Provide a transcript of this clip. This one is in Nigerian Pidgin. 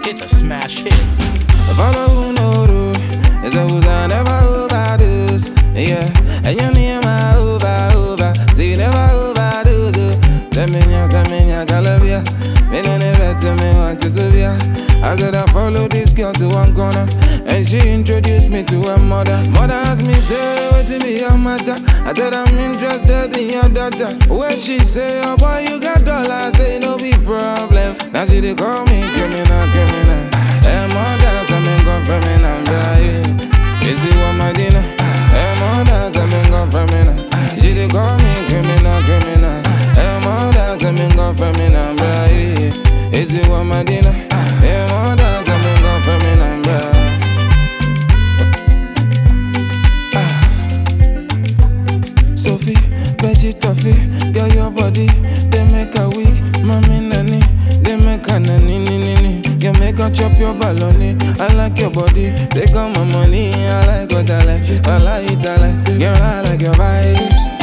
It's a smash hit. Follow who know do. It's a who's I never overdose. Yeah, and you need my over. See, you never overdo. Tell me, Calabia. Me no never tell me want to Sylvia. I said I follow this girl to one corner, and she introduced me to her mother. Mother asked me, say, what to be your matter? I said I'm interested in your daughter. When she say, oh boy, you got dollars, say no be problem. Now she dey call me criminal. Hey mother, tell me go feminine, yeah. Is it what my dinner? Hey mother, tell me go feminine. She dey call me criminal. Hey mother, tell me go feminine, yeah. Is it what my dinner? Hey mother, tell me go feminine, yeah. Sophie, Betty Toffee, girl your body, they make her weak. Mommy nanny, they make her nanny. You make her chop your baloney. I like your body, take all my money. I like what I like, I like it, I like. Girl, I like your vibes.